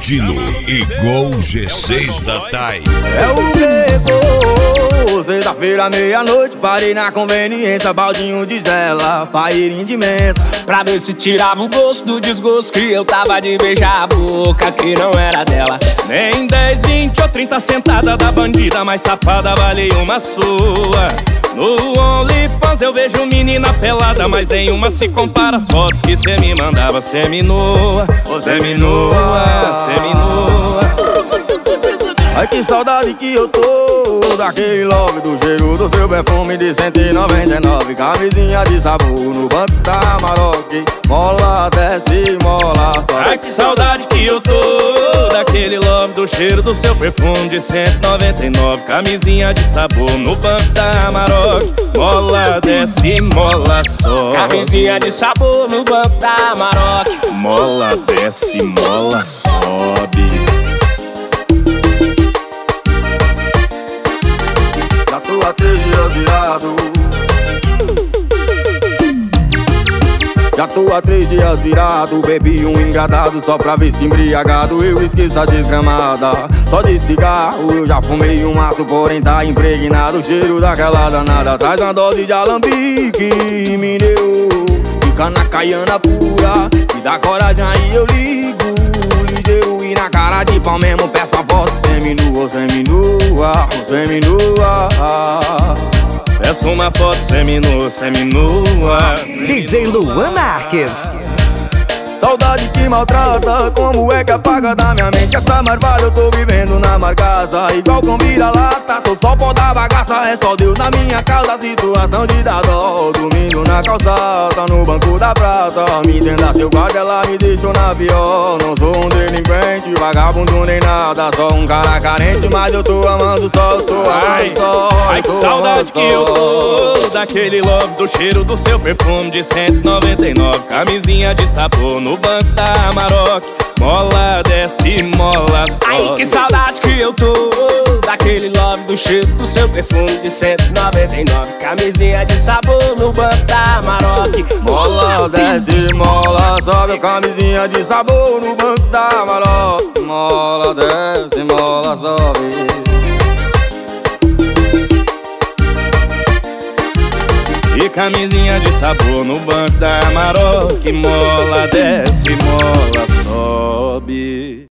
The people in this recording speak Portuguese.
Dino e Gol G6 da TAI. É o Bebo, sexta-feira, meia-noite, parei na conveniência, baldinho de gela, pairinho de menta, pra ver se tirava o gosto do desgosto que eu tava de beijar a boca que não era dela. Nem 10, 20 ou 30 sentada da bandida mais safada vale uma sua. No OnlyFans eu vejo menina pelada, mas nenhuma se compara às fotos que cê me mandava. Semi-nua, semi-nua, semi-nua. Ai, que saudade que eu tô daquele love, do cheiro do seu perfume de 199. Camisinha de sabor no banco da Maroc, mola, desce, mola, sobe. Ai, que saudade que eu tô daquele love, do cheiro do seu perfume de 199. Camisinha de sabor no banco da Maroc, mola, desce, mola, sobe. Camisinha de sabor no banco da Maroc, mola, desce, mola, sobe. Já tô há 3 dias virado, já tô há 3 dias virado. Bebi um engradado só pra ver se embriagado eu esqueço a desgramada. Só de cigarro eu já fumei um maço, porém tá impregnado o cheiro daquela danada. Traz uma dose de alambique e me deu, fica na caiana pura, me dá coragem aí eu ligo ligeiro e na cara de pau mesmo peço a foto. Seminua, seminua, seminua. Peço uma foto seminua, seminua. DJ Luan Marques. Saudade que maltrata, como é que apaga da minha mente essa marvada? Eu tô vivendo na marcaça, igual com vira-lata. Tô só pó da bagaça, é só Deus na minha causa. Situação de dar dó, dormindo na calçada, no banco da praça. Me entenda, seu guarda, ela me deixou na pior. Não sou um delinquente, vagabundo nem nada, só um cara carente, mas eu tô amando só, eu tô amando só. Ai, que saudade que eu tô daquele love, do cheiro do seu perfume de 199. Camisinha de sabor no banco da Maroc, mola, desce, mola, sobe. Ai, que saudade que eu tô daquele love, do cheiro do seu perfume de 199. Camisinha de sabor no banco da Maroc, mola, desce, mola, sobe. Camisinha de sabor no banco da Maroc, mola, desce, mola, sobe. E camisinha de sabor no banco da Maroc, mola, desce, mola, sobe.